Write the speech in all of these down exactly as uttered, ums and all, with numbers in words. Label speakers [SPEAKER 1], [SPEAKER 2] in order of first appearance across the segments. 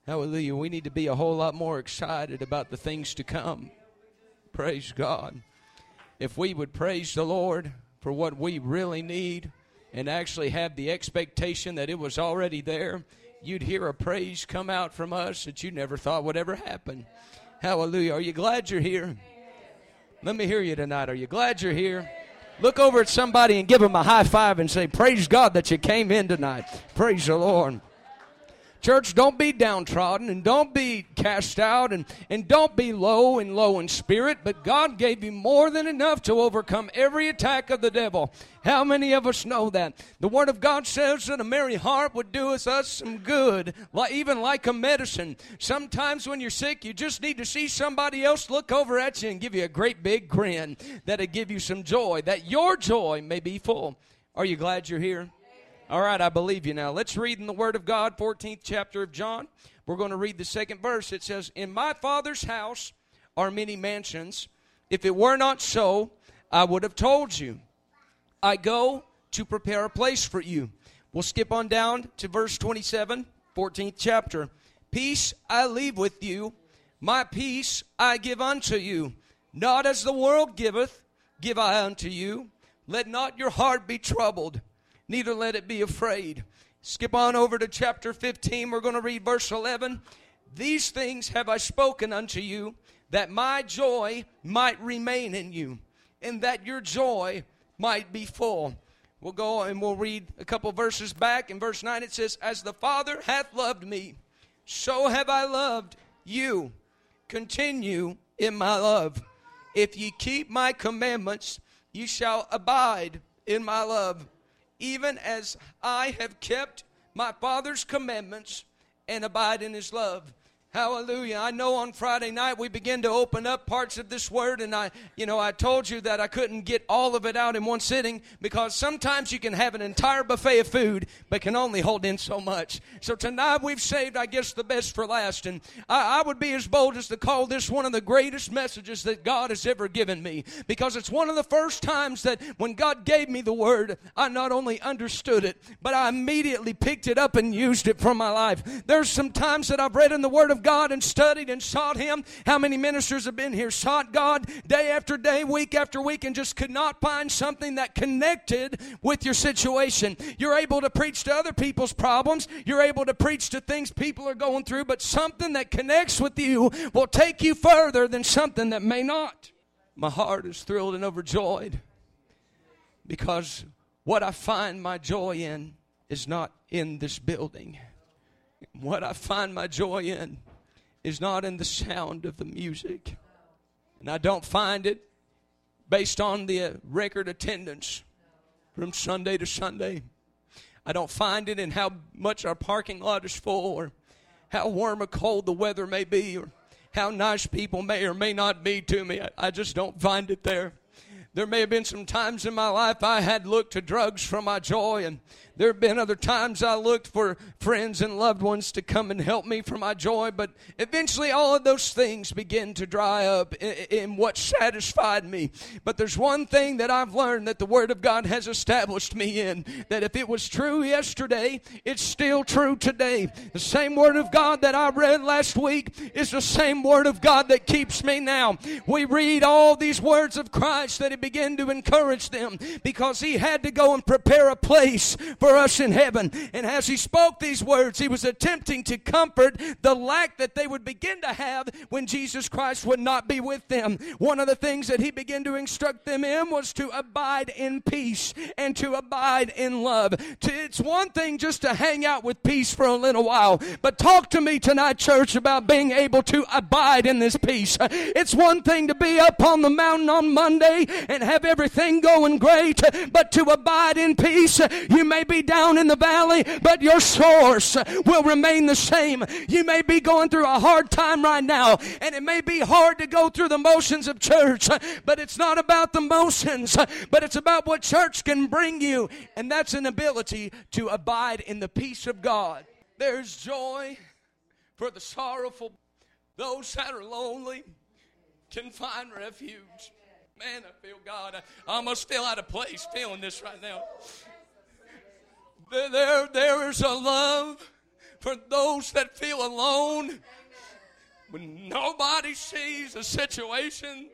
[SPEAKER 1] Hallelujah. We need to be a whole lot more excited about the things to come. Praise God. If we would praise the Lord for what we really need and actually have the expectation that it was already there, you'd hear a praise come out from us that you never thought would ever happen. Hallelujah. Are you glad you're here? Let me hear you tonight. Are you glad you're here? Look over at somebody and give them a high five and say, praise God that you came in tonight. Praise the Lord. Church, don't be downtrodden and don't be cast out and, and don't be low and low in spirit, but God gave you more than enough to overcome every attack of the devil. How many of us know that? The Word of God says that a merry heart would do us, us some good, like, even like a medicine. Sometimes when you're sick, you just need to see somebody else look over at you and give you a great big grin that'll give you some joy, that your joy may be full. Are you glad you're here? All right, I believe you now. Let's read in the Word of God, fourteenth chapter of John. We're going to read the second verse. It says, in my Father's house are many mansions. If it were not so, I would have told you. I go to prepare a place for you. We'll skip on down to verse twenty-seven, fourteenth chapter. Peace I leave with you. My peace I give unto you. Not as the world giveth, give I unto you. Let not your heart be troubled, neither let it be afraid. Skip on over to chapter fifteen. We're going to read verse eleven. These things have I spoken unto you, that my joy might remain in you, and that your joy might be full. We'll go and we'll read a couple verses back. In verse nine it says, as the Father hath loved me, so have I loved you. Continue in my love. If ye keep my commandments, ye shall abide in my love. Even as I have kept my Father's commandments and abide in his love. Hallelujah. I know on Friday night we began to open up parts of this word, and I, you know, I told you that I couldn't get all of it out in one sitting because sometimes you can have an entire buffet of food but can only hold in so much. So tonight we've saved, I guess, the best for last, and I, I would be as bold as to call this one of the greatest messages that God has ever given me, because it's one of the first times that when God gave me the word, I not only understood it, but I immediately picked it up and used it for my life. There's some times that I've read in the Word of God and studied and sought him. How many ministers have been here, sought God day after day, week after week, and just could not find something that connected with your situation? You're able to preach to other people's problems. You're able to preach to things people are going through, but something that connects with you will take you further than something that may not. My heart is thrilled and overjoyed because what I find my joy in is not in this building. What I find my joy in is not in the sound of the music. And I don't find it based on the record attendance from Sunday to Sunday. I don't find it in how much our parking lot is full, or how warm or cold the weather may be, or how nice people may or may not be to me. I, I just don't find it there. There may have been some times in my life I had looked to drugs for my joy, and there have been other times I looked for friends and loved ones to come and help me for my joy, but eventually all of those things begin to dry up in, in what satisfied me. But there's one thing that I've learned that the Word of God has established me in, that if it was true yesterday, it's still true today. The same Word of God that I read last week is the same Word of God that keeps me now. We read all these words of Christ that He began to encourage them because He had to go and prepare a place for us in heaven. And as He spoke these words, He was attempting to comfort the lack that they would begin to have when Jesus Christ would not be with them. One of the things that He began to instruct them in was to abide in peace and to abide in love. It's one thing just to hang out with peace for a little while, but talk to me tonight, church, about being able to abide in this peace. It's one thing to be up on the mountain on Monday and have everything going great, but to abide in peace, you may be down in the valley, but your source will remain the same. You may be going through a hard time right now, and it may be hard to go through the motions of church, but it's not about the motions, but it's about what church can bring you, and that's an ability to abide in the peace of God. There's joy for the sorrowful. Those that are lonely can find refuge. Man, I feel God. I almost feel out of place feeling this right now. There, there is a love for those that feel alone, when nobody sees the situation.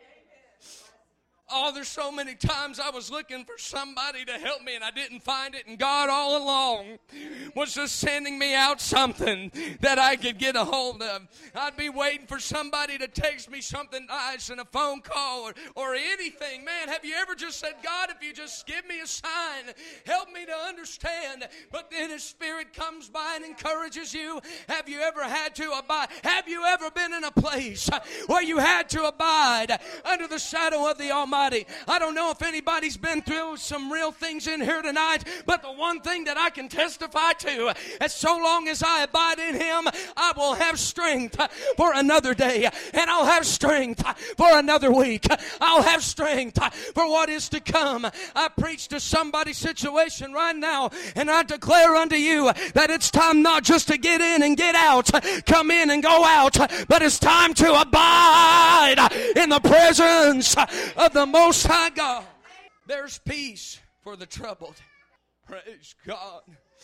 [SPEAKER 1] Oh, there's so many times I was looking for somebody to help me and I didn't find it, and God all along was just sending me out something that I could get a hold of. I'd be waiting for somebody to text me something nice and a phone call or, or anything. Man, have you ever just said, God, if you just give me a sign, help me to understand? But then His Spirit comes by and encourages you. Have you ever had to abide? Have you ever been in a place where you had to abide under the shadow of the Almighty? I don't know if anybody's been through some real things in here tonight, but the one thing that I can testify to is so long as I abide in Him, I will have strength for another day, and I'll have strength for another week. I'll have strength for what is to come. I preach to somebody's situation right now, and I declare unto you that it's time not just to get in and get out, come in and go out, but it's time to abide in the presence of the Most High God. There's peace for the troubled. Praise God.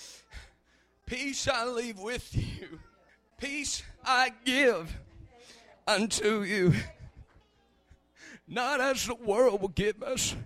[SPEAKER 1] Peace I leave with you. Peace I give unto you. Not as the world will give us.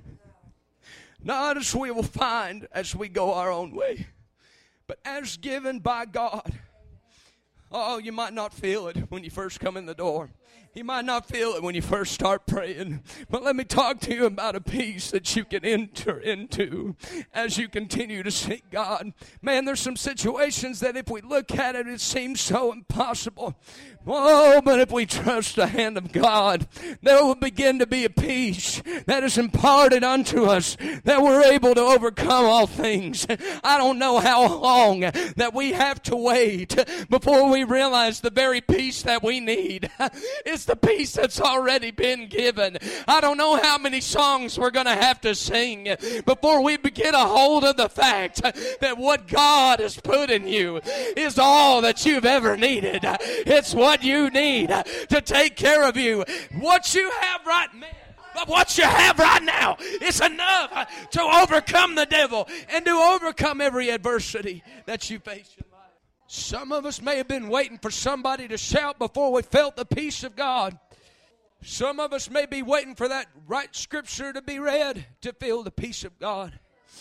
[SPEAKER 1] Not as we will find as we go our own way. But as given by God. Oh, you might not feel it when you first come in the door. You might not feel it when you first start praying, but let me talk to you about a peace that you can enter into as you continue to seek God. Man, there's some situations that if we look at it, it seems so impossible. Oh, but if we trust the hand of God, there will begin to be a peace that is imparted unto us, that we're able to overcome all things. I don't know how long that we have to wait before we realize the very peace that we need is the peace that's already been given. I don't know how many songs we're going to have to sing before we get a hold of the fact that what God has put in you is all that you've ever needed. It's what you need to take care of you. What you have right now, but what you have right now is enough to overcome the devil and to overcome every adversity that you face in life. Some of us may have been waiting for somebody to shout before we felt the peace of God. Some of us may be waiting for that right scripture to be read to feel the peace of God.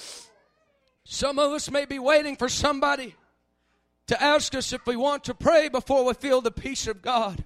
[SPEAKER 1] Some of us may be waiting for somebody to ask us if we want to pray before we feel the peace of God.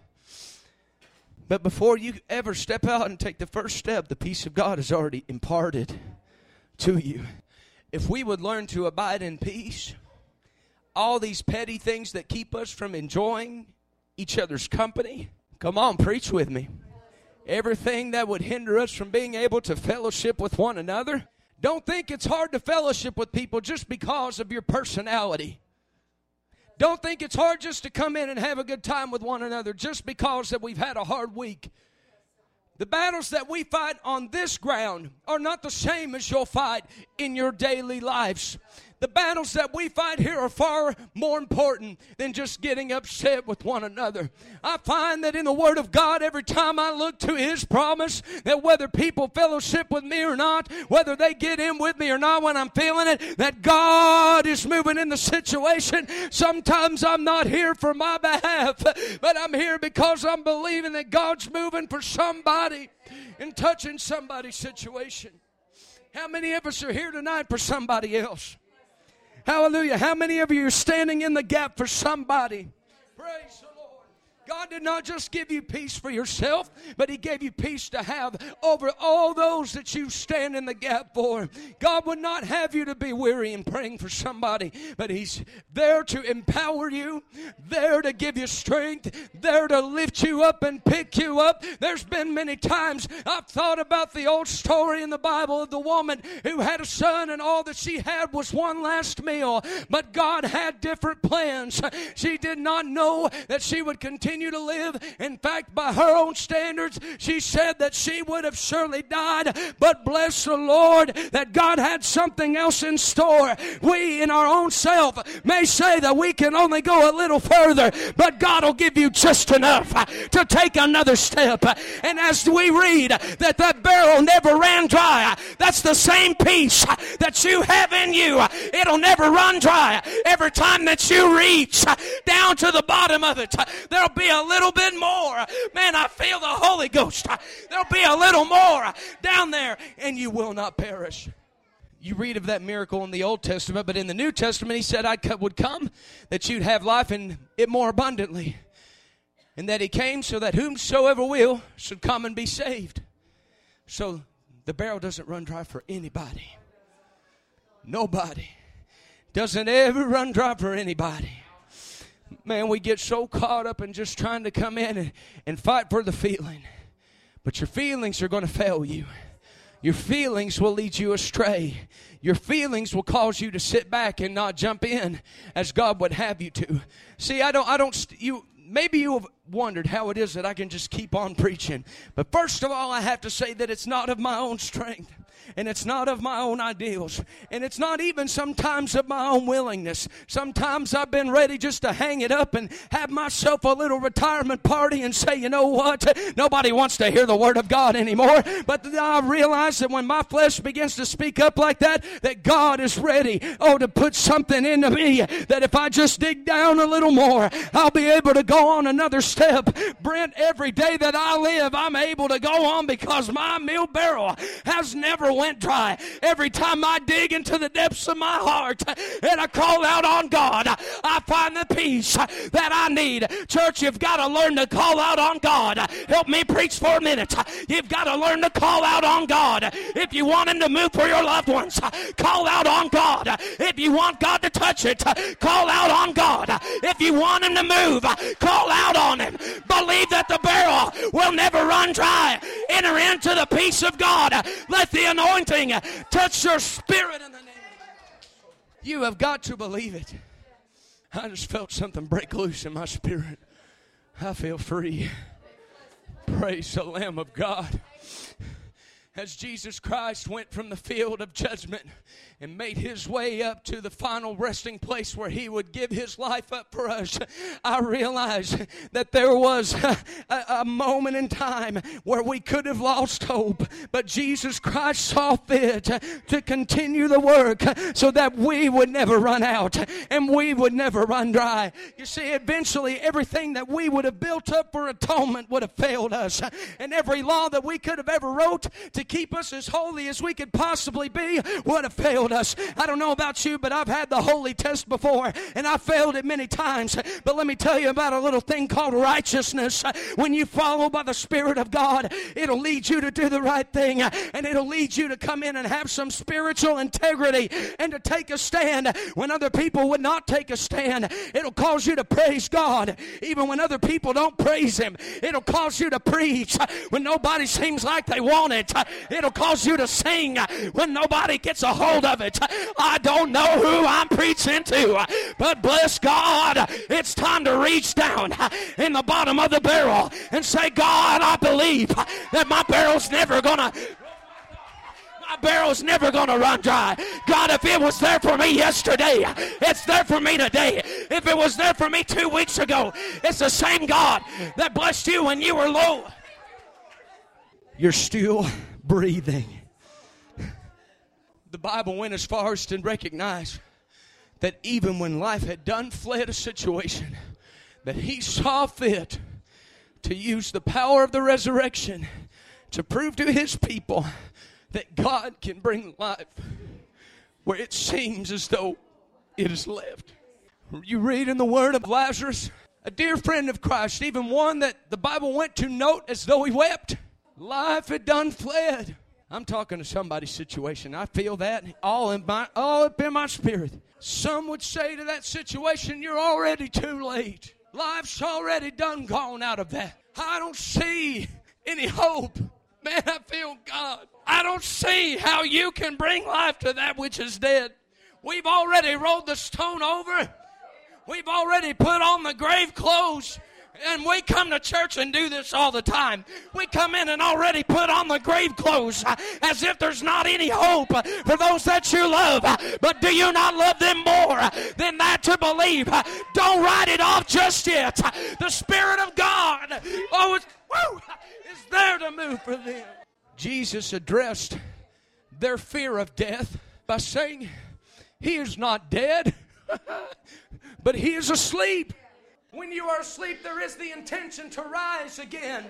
[SPEAKER 1] But before you ever step out and take the first step, the peace of God is already imparted to you. If we would learn to abide in peace, all these petty things that keep us from enjoying each other's company, come on, preach with me. Everything that would hinder us from being able to fellowship with one another. Don't think it's hard to fellowship with people just because of your personality. Don't think it's hard just to come in and have a good time with one another just because that we've had a hard week. The battles that we fight on this ground are not the same as you'll fight in your daily lives. The battles that we fight here are far more important than just getting upset with one another. I find that in the Word of God, every time I look to His promise, that whether people fellowship with me or not, whether they get in with me or not when I'm feeling it, that God is moving in the situation. Sometimes I'm not here for my behalf, but I'm here because I'm believing that God's moving for somebody and touching somebody's situation. How many of us are here tonight for somebody else? Hallelujah. How many of you are standing in the gap for somebody? Praise the Lord. God did not just give you peace for yourself, but He gave you peace to have over all those that you stand in the gap for. God would not have you to be weary in praying for somebody, but He's there to empower you, there to give you strength, there to lift you up and pick you up. There's been many times I've thought about the old story in the Bible of the woman who had a son and all that she had was one last meal, but God had different plans. She did not know that she would continue continue to live. In fact, by her own standards, she said that she would have surely died. But bless the Lord that God had something else in store. We in our own self may say that we can only go a little further, but God will give you just enough to take another step. And as we read that that barrel never ran dry, that's the same peace that you have in you. It'll never run dry. Every time that you reach down to the bottom of it, there'll be a little bit more. Man, I feel the Holy Ghost. There'll be a little more down there, and you will not perish. You read of that miracle in the Old Testament, but in the New Testament, he said, I would come that you'd have life and it more abundantly. And that he came so that whomsoever will should come and be saved. So the barrel doesn't run dry for anybody. Nobody. Doesn't ever run dry for anybody. Man, we get so caught up in just trying to come in and, and fight for the feeling. But your feelings are going to fail you. Your feelings will lead you astray. Your feelings will cause you to sit back and not jump in as God would have you to. See, I don't, I don't, you, maybe you have wondered how it is that I can just keep on preaching. But first of all, I have to say that it's not of my own strength. And it's not of my own ideals. And it's not even sometimes of my own willingness. Sometimes I've been ready just to hang it up and have myself a little retirement party and say, you know what? Nobody wants to hear the word of God anymore. But I realize that when my flesh begins to speak up like that, that God is ready, oh, to put something into me that if I just dig down a little more, I'll be able to go on another step. Brent, every day that I live, I'm able to go on because my meal barrel has never went dry. Every time I dig into the depths of my heart and I call out on God, I find the peace that I need. Church, you've got to learn to call out on God. Help me preach for a minute. You've got to learn to call out on God. If you want him to move for your loved ones, call out on God. If you want God to touch it, call out on God. If you want him to move, call out on him. Believe that the barrel will never run dry. Enter into the peace of God. Let the anointing touch your spirit in the name of Jesus. You have got to believe it. I just felt something break loose in my spirit. I feel free. Praise the Lamb of God. As Jesus Christ went from the field of judgment and made his way up to the final resting place where he would give his life up for us, I realized that there was a, a moment in time where we could have lost hope, but Jesus Christ saw fit to continue the work so that we would never run out and we would never run dry. You see, eventually everything that we would have built up for atonement would have failed us, and every law that we could have ever wrote to keep us as holy as we could possibly be would have failed us. I don't know about you, but I've had the holy test before, and I failed it many times. But let me tell you about a little thing called righteousness. When you follow by the Spirit of God, it'll lead you to do the right thing, and it'll lead you to come in and have some spiritual integrity and to take a stand when other people would not take a stand. It'll cause you to praise God even when other people don't praise him. It'll cause you to preach when nobody seems like they want it. It'll cause you to sing when nobody gets a hold of it. I don't know who I'm preaching to, but bless God, it's time to reach down in the bottom of the barrel and say, God, I believe that my barrel's never gonna My barrel's never going to run dry. God, if it was there for me yesterday, it's there for me today. If it was there for me two weeks ago, it's the same God that blessed you when you were low. You're still breathing. The Bible went as far as to recognize that even when life had done fled a situation, that he saw fit to use the power of the resurrection to prove to his people that God can bring life where it seems as though it is left. You read in the word of Lazarus, a dear friend of Christ, even one that the Bible went to note as though he wept. Life had done fled. I'm talking to somebody's situation. I feel that all in my, all up in my spirit. Some would say to that situation, you're already too late. Life's already done gone out of that. I don't see any hope. Man, I feel God. I don't see how you can bring life to that which is dead. We've already rolled the stone over. We've already put on the grave clothes. And we come to church and do this all the time. We come in and already put on the grave clothes uh, as if there's not any hope uh, for those that you love. Uh, but do you not love them more uh, than that to believe? Uh, don't write it off just yet. Uh, the Spirit of God oh, is, woo, is there to move for them. Jesus addressed their fear of death by saying, He is not dead, but He is asleep. When you are asleep, there is the intention to rise again.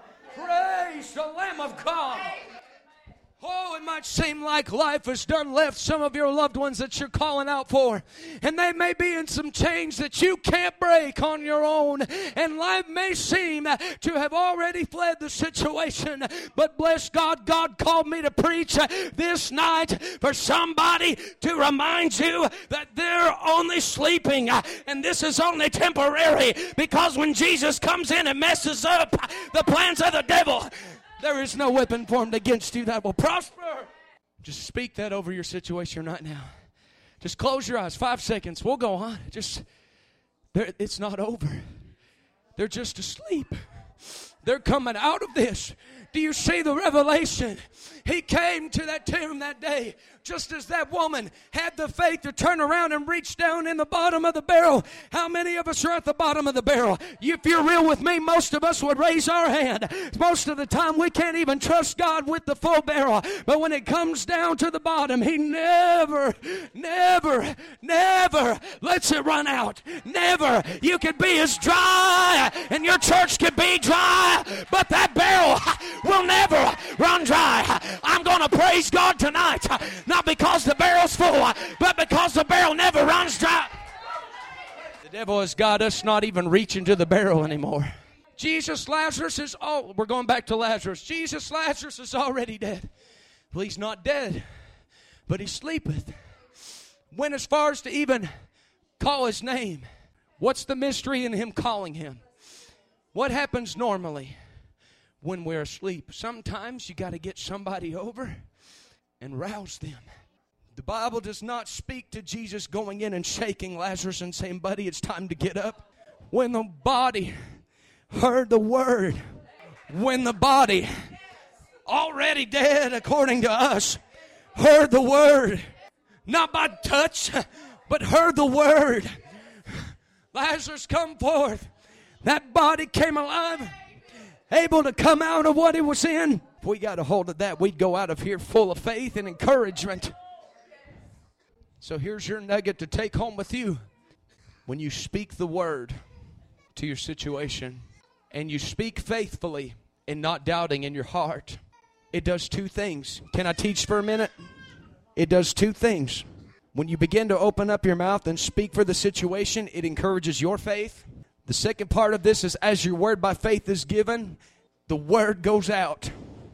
[SPEAKER 1] Praise the Lamb of God. Oh, it might seem like life has done left some of your loved ones that you're calling out for. And they may be in some chains that you can't break on your own. And life may seem to have already fled the situation. But bless God, God called me to preach this night for somebody to remind you that they're only sleeping. And this is only temporary. Because when Jesus comes in and messes up the plans of the devil, there is no weapon formed against you that will prosper. Just speak that over your situation right now. Just close your eyes. Five seconds. We'll go on. Just, it's not over. They're just asleep. They're coming out of this. Do you see the revelation? He came to that tomb that day just as that woman had the faith to turn around and reach down in the bottom of the barrel. How many of us are at the bottom of the barrel? If you're real with me, most of us would raise our hand. Most of the time we can't even trust God with the full barrel. But when it comes down to the bottom, He never, never, never lets it run out. Never. You could be as dry and your church could be dry, but that barrel will never run dry. I'm going to praise God tonight. Not because the barrel's full, but because the barrel never runs dry. The devil has got us not even reaching to the barrel anymore. Jesus, Lazarus is, oh, we're going back to Lazarus. Jesus, Lazarus is already dead. Well, he's not dead, but he sleepeth. Went as far as to even call his name. What's the mystery in him calling him? What happens normally when we're asleep? Sometimes you got to get somebody over and rouse them. The Bible does not speak to Jesus going in and shaking Lazarus and saying, buddy, it's time to get up. When the body heard the word, when the body, already dead according to us, heard the word, not by touch, but heard the word, Lazarus, come forth. That body came alive, able to come out of what it was in. If we got a hold of that, we'd go out of here full of faith and encouragement. So here's your nugget to take home with you. When you speak the word to your situation, and you speak faithfully and not doubting in your heart, it does two things. Can I teach for a minute? It does two things. When you begin to open up your mouth and speak for the situation, it encourages your faith. The second part of this is, as your word by faith is given, the word goes out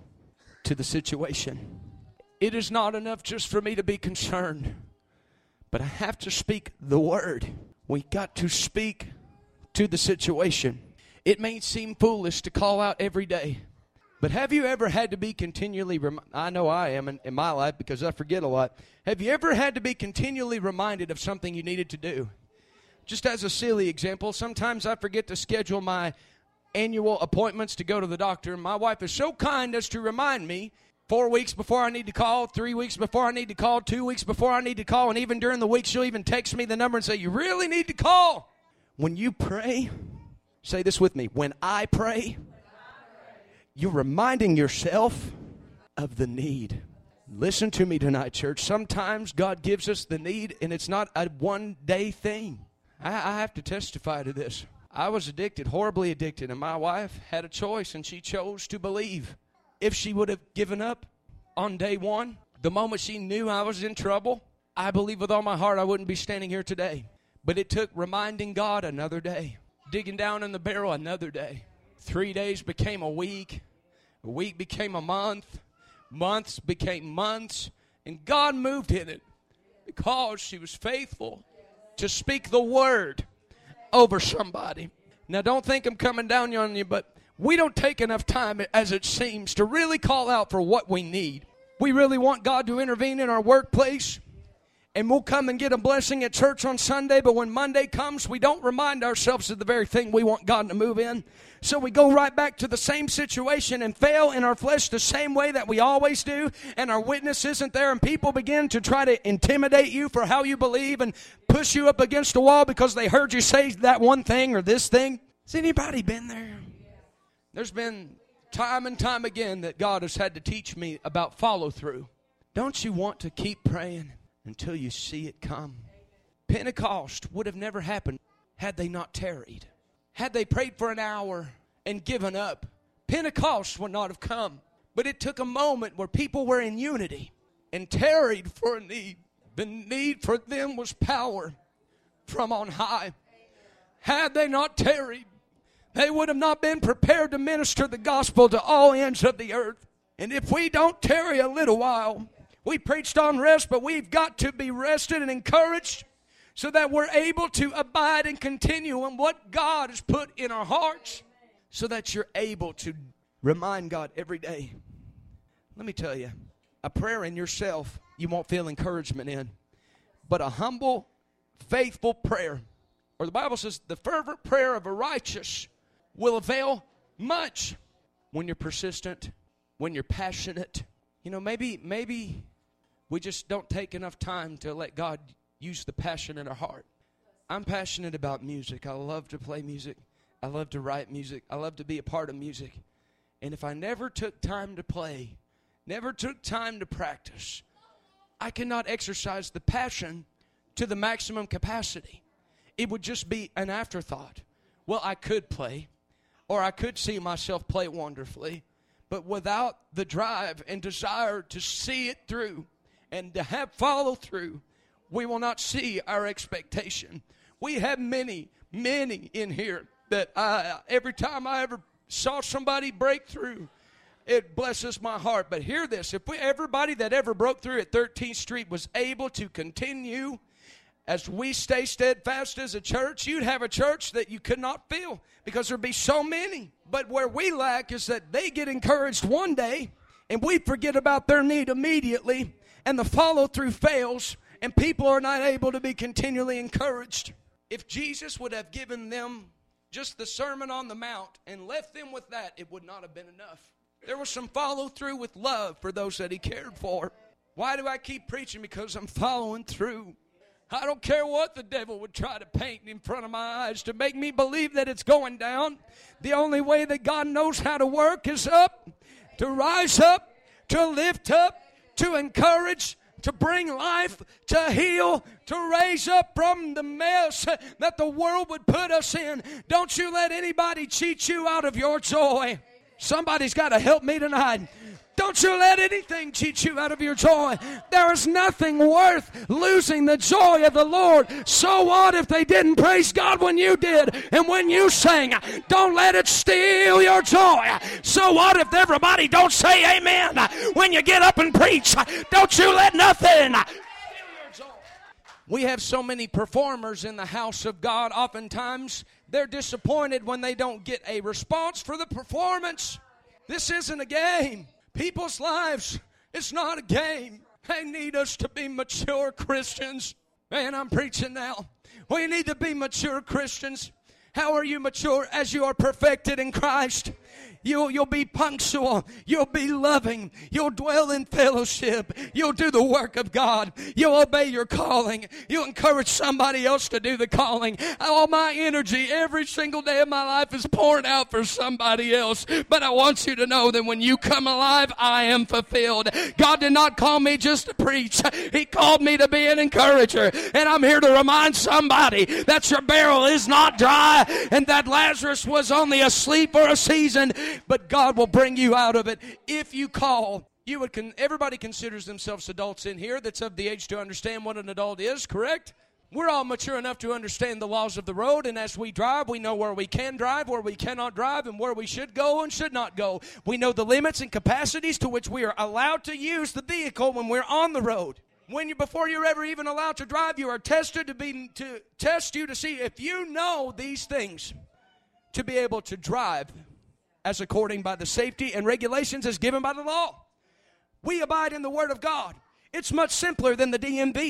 [SPEAKER 1] to the situation. It is not enough just for me to be concerned, but I have to speak the word. We got to speak to the situation. It may seem foolish to call out every day, but have you ever had to be continually, rem- I know I am in, in my life because I forget a lot. Have you ever had to be continually reminded of something you needed to do? Just as a silly example, sometimes I forget to schedule my annual appointments to go to the doctor. My wife is so kind as to remind me four weeks before I need to call, three weeks before I need to call, two weeks before I need to call, and even during the week she'll even text me the number and say, you really need to call. When you pray, say this with me, when I pray, you're reminding yourself of the need. Listen to me tonight, church. Sometimes God gives us the need, and it's not a one-day thing. I, I have to testify to this. I was addicted, horribly addicted, and my wife had a choice, and she chose to believe. If she would have given up on day one, the moment she knew I was in trouble, I believe with all my heart I wouldn't be standing here today. But it took reminding God another day, digging down in the barrel another day. Three days became a week, a week became a month, months became months, and God moved in it because she was faithful to speak the word over somebody. Now, don't think I'm coming down on you, but we don't take enough time, as it seems, to really call out for what we need. We really want God to intervene in our workplace, And we'll come and get a blessing at church on Sunday, but when Monday comes, we don't remind ourselves of the very thing we want God to move in. So we go right back to the same situation and fail in our flesh the same way that we always do, and our witness isn't there, and people begin to try to intimidate you for how you believe and push you up against a wall because they heard you say that one thing or this thing. Has anybody been there? There's been time and time again that God has had to teach me about follow-through. Don't you want to keep praying until you see it come? Pentecost would have never happened had they not tarried. Had they prayed for an hour and given up, Pentecost would not have come. But it took a moment where people were in unity and tarried for a need. The need for them was power from on high. Had they not tarried, they would have not been prepared to minister the gospel to all ends of the earth. And if we don't tarry a little while, we preached on rest, but we've got to be rested and encouraged so that we're able to abide and continue in what God has put in our hearts, so that you're able to remind God every day. Let me tell you, a prayer in yourself, you won't feel encouragement in. But a humble, faithful prayer, or the Bible says the fervent prayer of a righteous will avail much. When you're persistent, when you're passionate, you know, maybe, maybe we just don't take enough time to let God use the passion in our heart. I'm passionate about music. I love to play music. I love to write music. I love to be a part of music. And if I never took time to play, never took time to practice, I cannot exercise the passion to the maximum capacity. It would just be an afterthought. Well, I could play, or I could see myself play wonderfully, but without the drive and desire to see it through and to have follow through, we will not see our expectation. We have many, many in here that I, every time I ever saw somebody break through, it blesses my heart. But hear this, if we, everybody that ever broke through at thirteenth Street was able to continue as we stay steadfast as a church, you'd have a church that you could not fill because there'd be so many. But where we lack is that they get encouraged one day and we forget about their need immediately, and the follow-through fails, and people are not able to be continually encouraged. If Jesus would have given them just the Sermon on the Mount and left them with that, it would not have been enough. There was some follow-through with love for those that he cared for. Why do I keep preaching? Because I'm following through. I don't care what the devil would try to paint in front of my eyes to make me believe that it's going down. The only way that God knows how to work is up, to rise up, to lift up, to encourage, to bring life, to heal, to raise up from the mess that the world would put us in. Don't you let anybody cheat you out of your joy. Somebody's got to help me tonight. Don't you let anything cheat you out of your joy. There is nothing worth losing the joy of the Lord. So what if they didn't praise God when you did and when you sang? Don't let it steal your joy. So what if everybody don't say amen when you get up and preach? Don't you let nothing steal your joy. We have so many performers in the house of God. Oftentimes they're disappointed when they don't get a response for the performance. This isn't a game. People's lives, it's not a game. They need us to be mature Christians. Man, I'm preaching now. We need to be mature Christians. How are you mature? As you are perfected in Christ. You'll, you'll be punctual. You'll be loving. You'll dwell in fellowship. You'll do the work of God. You'll obey your calling. You'll encourage somebody else to do the calling. All my energy every single day of my life is poured out for somebody else. But I want you to know that when you come alive, I am fulfilled. God did not call me just to preach. He called me to be an encourager. And I'm here to remind somebody that your barrel is not dry and that Lazarus was only asleep for a season. But God will bring you out of it if you call. You would con- everybody considers themselves adults in here that's of the age to understand what an adult is, correct? We're all mature enough to understand the laws of the road, and as we drive, we know where we can drive, where we cannot drive, and where we should go and should not go. We know the limits and capacities to which we are allowed to use the vehicle when we're on the road. When you, before you're ever even allowed to drive, you are tested to be to test you to see if you know these things to be able to drive as according by the safety and regulations as given by the law. We abide in the Word of God. It's much simpler than the D M V.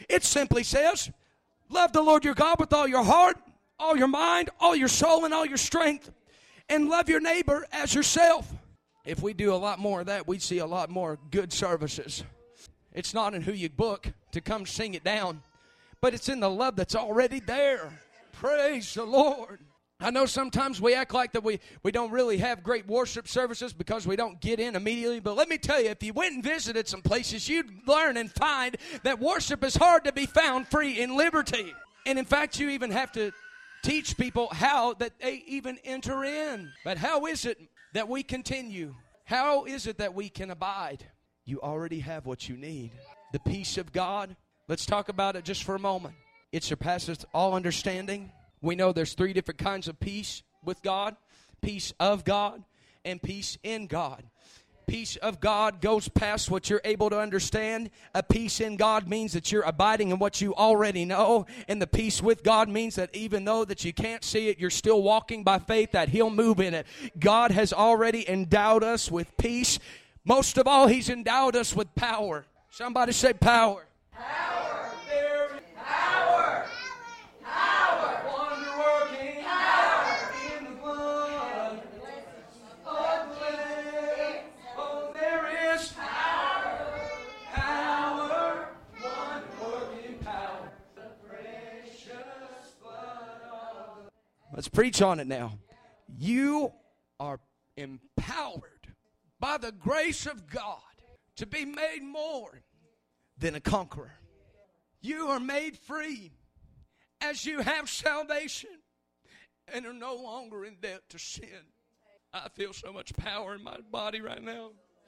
[SPEAKER 1] It simply says, love the Lord your God with all your heart, all your mind, all your soul, and all your strength, and love your neighbor as yourself. If we do a lot more of that, we'd see a lot more good services. It's not in who you book to come sing it down, but it's in the love that's already there. Praise the Lord. I know sometimes we act like that we, we don't really have great worship services because we don't get in immediately. But let me tell you, if you went and visited some places, you'd learn and find that worship is hard to be found free in liberty. And in fact, you even have to teach people how that they even enter in. But how is it that we continue? How is it that we can abide? You already have what you need. The peace of God. Let's talk about it just for a moment. It surpasses all understanding. We know there's three different kinds of peace with God. Peace of God and peace in God. Peace of God goes past what you're able to understand. A peace in God means that you're abiding in what you already know. And the peace with God means that even though that you can't see it, you're still walking by faith that He'll move in it. God has already endowed us with peace. Most of all, He's endowed us with power. Somebody say power. Power. Let's preach on it now. You are empowered by the grace of God to be made more than a conqueror. You are made free as you have salvation and are no longer in debt to sin. I feel so much power in my body right now.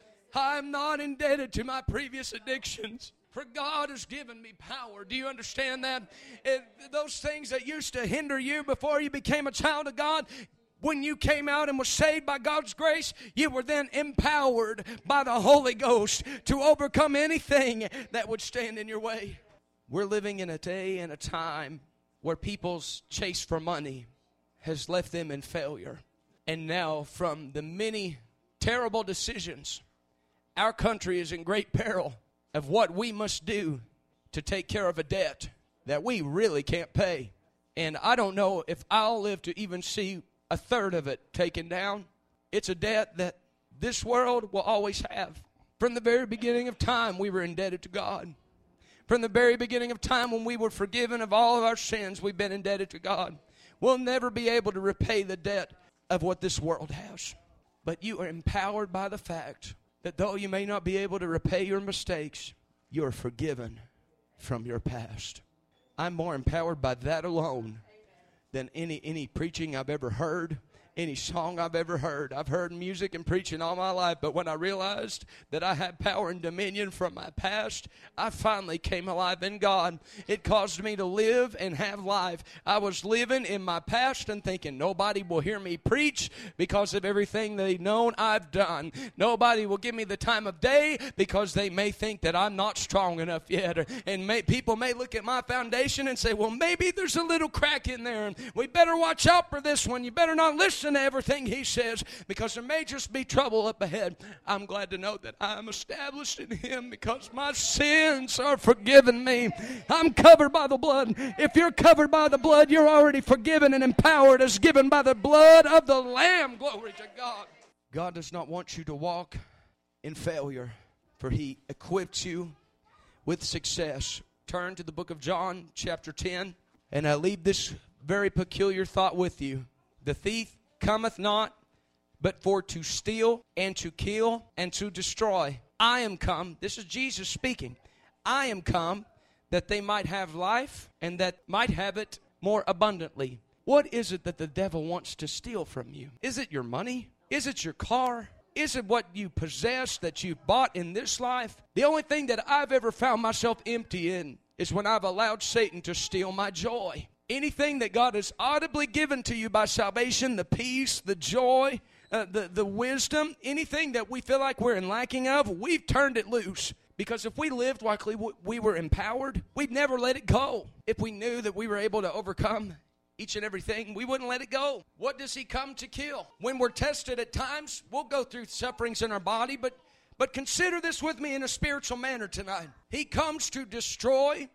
[SPEAKER 1] I'm not indebted to my previous addictions. For God has given me power. Do you understand that? It, those things that used to hinder you before you became a child of God, when you came out and were saved by God's grace, you were then empowered by the Holy Ghost to overcome anything that would stand in your way. We're living in a day and a time where people's chase for money has left them in failure. And now, from the many terrible decisions, our country is in great peril of what we must do to take care of a debt that we really can't pay. And I don't know if I'll live to even see a third of it taken down. It's a debt that this world will always have. From the very beginning of time, we were indebted to God. From the very beginning of time, when we were forgiven of all of our sins, we've been indebted to God. We'll never be able to repay the debt of what this world has. But you are empowered by the fact that though you may not be able to repay your mistakes, you are forgiven from your past. I'm more empowered by that alone than any any preaching I've ever heard, any song I've ever heard. I've heard music and preaching all my life, but when I realized that I had power and dominion from my past, I finally came alive in God. It caused me to live and have life. I was living in my past and thinking, nobody will hear me preach because of everything they've known I've done. Nobody will give me the time of day because they may think that I'm not strong enough yet. And may, people may look at my foundation and say, well, maybe there's a little crack in there. And we better watch out for this one. You better not listen to everything he says because there may just be trouble up ahead. I'm glad to know that I'm established in Him because my sins are forgiven me. I'm covered by the blood. If you're covered by the blood, you're already forgiven and empowered as given by the blood of the Lamb. Glory to God. God does not want you to walk in failure, for He equipped you with success. Turn to the book of John, chapter ten, and I leave this very peculiar thought with you. The thief cometh not, but for to steal and to kill and to destroy. I am come, this is Jesus speaking, I am come that they might have life and that might have it more abundantly. What is it that the devil wants to steal from you? Is it your money? Is it your car? Is it what you possess that you've bought in this life? The only thing that I've ever found myself empty in is when I've allowed Satan to steal my joy. Anything that God has audibly given to you by salvation, the peace, the joy, uh, the, the wisdom, anything that we feel like we're in lacking of, we've turned it loose. Because if we lived like we, we were empowered, we'd never let it go. If we knew that we were able to overcome each and everything, we wouldn't let it go. What does He come to kill? When we're tested at times, we'll go through sufferings in our body, but, but consider this with me in a spiritual manner tonight. He comes to destroy.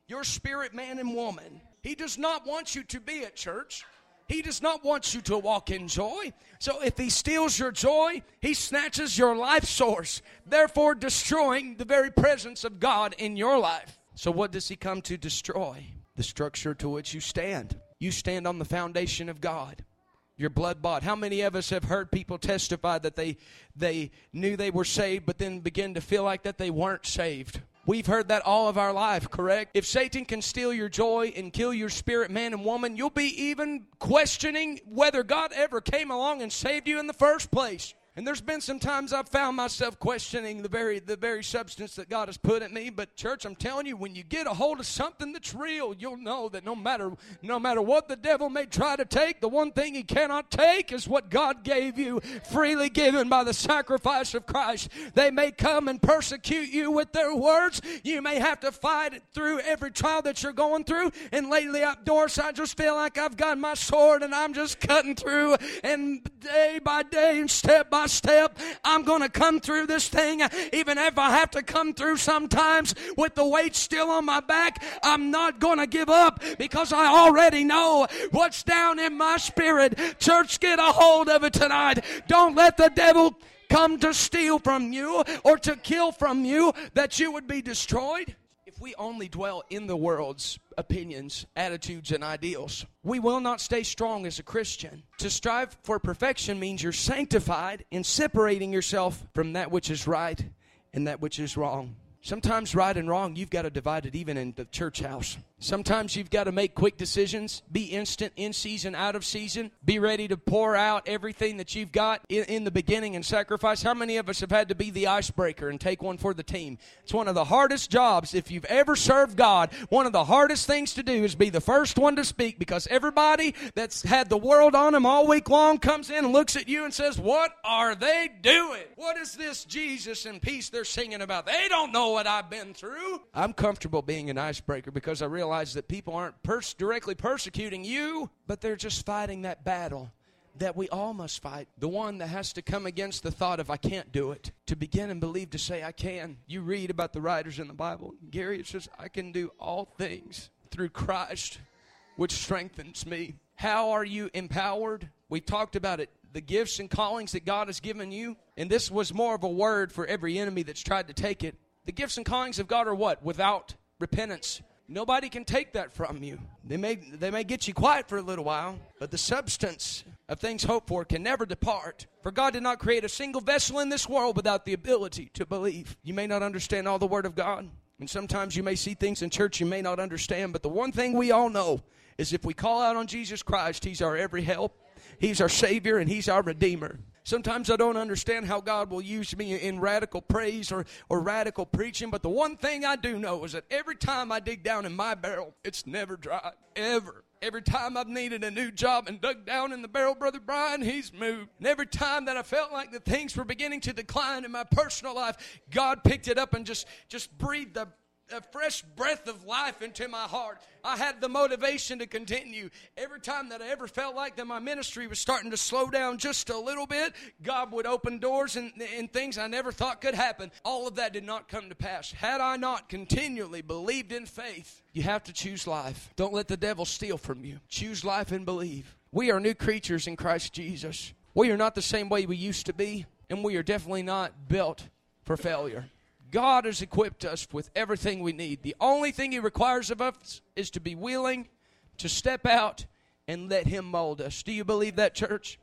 [SPEAKER 1] your spirit man and woman. He does not want you to be at church. He does not want you to walk in joy. So if he steals your joy, he snatches your life source, therefore destroying the very presence of God in your life. So what does he come to destroy? The structure to which you stand. You stand on the foundation of God. You're blood bought. How many of us have heard people testify that they they knew they were saved, but then begin to feel like that they weren't saved? We've heard that all of our life, correct? If Satan can steal your joy and kill your spirit man and woman, you'll be even questioning whether God ever came along and saved you in the first place. And there's been some times I've found myself questioning the very the very substance that God has put in me. But church, I'm telling you, when you get a hold of something that's real, you'll know that no matter no matter what the devil may try to take, the one thing he cannot take is what God gave you, freely given by the sacrifice of Christ. They may come and persecute you with their words. You may have to fight it through every trial that you're going through. And lately outdoors, I just feel like I've got my sword and I'm just cutting through. And day by day and step by step, I'm going to come through this thing. Even if I have to come through sometimes with the weight still on my back, I'm not going to give up because I already know what's down in my spirit. Church, get a hold of it tonight. Don't let the devil come to steal from you or to kill from you that you would be destroyed. If we only dwell in the world's opinions, attitudes, and ideals, we will not stay strong as a Christian. To strive for perfection means you're sanctified in separating yourself from that which is right and that which is wrong. Sometimes right and wrong, you've got to divide it even in the church house. Sometimes you've got to make quick decisions, be instant, in season, out of season, be ready to pour out everything that you've got in, in the beginning and sacrifice. How many of us have had to be the icebreaker and take one for the team? It's one of the hardest jobs. If you've ever served God, one of the hardest things to do is be the first one to speak, because everybody that's had the world on them all week long comes in and looks at you and says, what are they doing? What is this Jesus and peace they're singing about? They don't know what I've been through. I'm comfortable being an icebreaker because I realize that people aren't pers- directly persecuting you, but they're just fighting that battle that we all must fight. The one that has to come against the thought of I can't do it, to begin and believe to say I can. You read about the writers in the Bible. Gary, it says I can do all things through Christ, which strengthens me. How are you empowered? We talked about it. The gifts and callings that God has given you. And this was more of a word for every enemy that's tried to take it. The gifts and callings of God are what? Without repentance. Nobody can take that from you. They may they may get you quiet for a little while, but the substance of things hoped for can never depart. For God did not create a single vessel in this world without the ability to believe. You may not understand all the Word of God, and sometimes you may see things in church you may not understand, but the one thing we all know is if we call out on Jesus Christ, He's our every help, He's our Savior, and He's our Redeemer. Sometimes I don't understand how God will use me in radical praise or, or radical preaching, but the one thing I do know is that every time I dig down in my barrel, it's never dry, ever. Every time I've needed a new job and dug down in the barrel, Brother Brian, He's moved. And every time that I felt like the things were beginning to decline in my personal life, God picked it up and just, just breathed a a fresh breath of life into my heart. I had the motivation to continue. Every time that I ever felt like that my ministry was starting to slow down just a little bit, God would open doors and, and things I never thought could happen. All of that did not come to pass. Had I not continually believed in faith, you have to choose life. Don't let the devil steal from you. Choose life and believe. We are new creatures in Christ Jesus. We are not the same way we used to be, and we are definitely not built for failure. God has equipped us with everything we need. The only thing He requires of us is to be willing to step out and let Him mold us. Do you believe that, church?